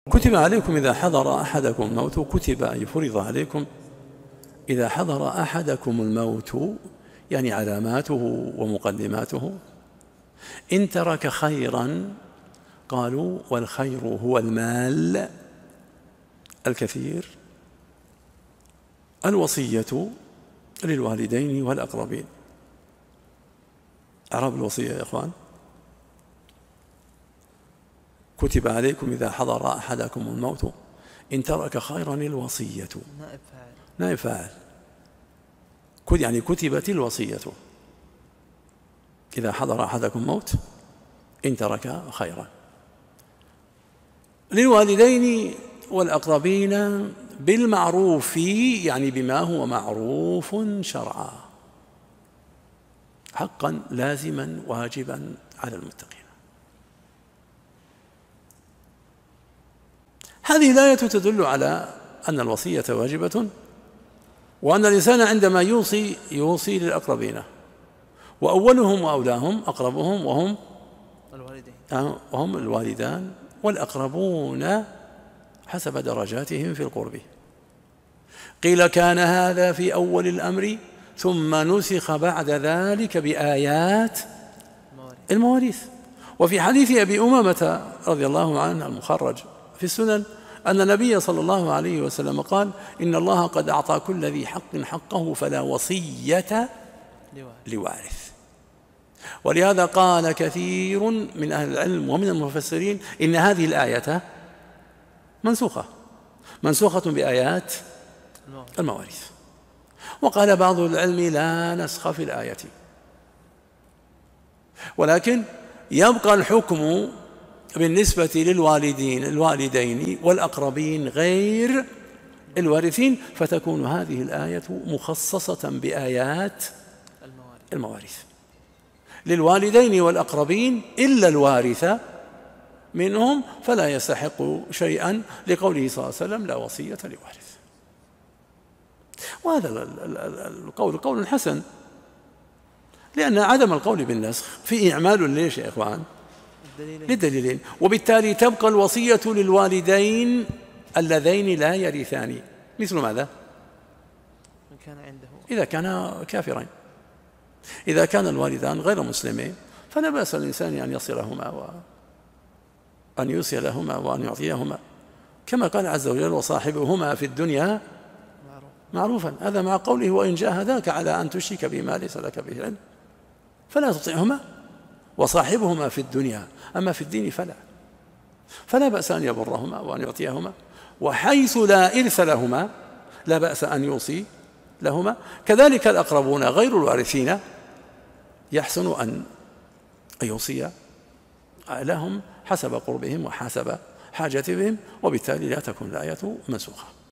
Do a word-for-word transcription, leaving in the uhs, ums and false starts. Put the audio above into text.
كتب عليكم إذا حضر أحدكم الموت، كتب أي فرض عليكم إذا حضر أحدكم الموت، يعني علاماته ومقدماته، إن ترك خيرا، قالوا والخير هو المال الكثير، الوصية للوالدين والأقربين. أعراب الوصية يا إخوان؟ كتب عليكم إذا حضر أحدكم الموت إن ترك خيرا الوصية، نائب فاعل نائب فاعل، يعني كتبت الوصية إذا حضر أحدكم الموت إن ترك خيرا، للوالدين والأقربين بالمعروف، يعني بما هو معروف شرعا، حقا لازما واجبا على المتقين. هذه الآية تدل على أن الوصية واجبة، وأن الإنسان عندما يوصي يوصي للأقربين، وأولهم وأولاهم أقربهم وهم الوالدين، وهم الوالدان والأقربون حسب درجاتهم في القرب. قيل كان هذا في أول الأمر ثم نسخ بعد ذلك بآيات المواريث. وفي حديث أبي أمامة رضي الله عنه المخرج في السنن أن النبي صلى الله عليه وسلم قال: إن الله قد أعطى كل ذي حق حقه فلا وصية لوارث. ولهذا قال كثير من أهل العلم ومن المفسرين إن هذه الآية منسوخة منسوخة بآيات المواريث. وقال بعض العلم لا نسخ في الآية، ولكن يبقى الحكم بالنسبة للوالدين الوالدين والأقربين غير الوارثين، فتكون هذه الآية مخصصة بآيات المواريث للوالدين والأقربين إلا الوارث منهم فلا يستحق شيئا، لقوله صلى الله عليه وسلم: لا وصية لوارث. وهذا القول قول حسن، لأن عدم القول بالنسخ فيه إعمال ليش يا إخوان؟ للدليلين. وبالتالي تبقى الوصية للوالدين اللذين لا يرثان، مثل ماذا؟ إذا كان كافرين. إذا كان الوالدان غير مسلمين فلا بأس الإنسان أن يصلهما وأن يوصي لهما وأن يعطيهما، كما قال عز وجل: وصاحبهما في الدنيا معروفا. هذا مع قوله: وإن جاهداك على أن تشرك بما ليس لك به علم فلا تطعهما وصاحبهما في الدنيا، أما في الدين فلا فلا بأس أن يبرهما وأن يعطيهما. وحيث لا إرث لهما لا بأس أن يوصي لهما. كذلك الأقربون غير الوارثين يحسن أن يوصي لهم حسب قربهم وحسب حاجتهم، وبالتالي لا تكون الآية منسوخة.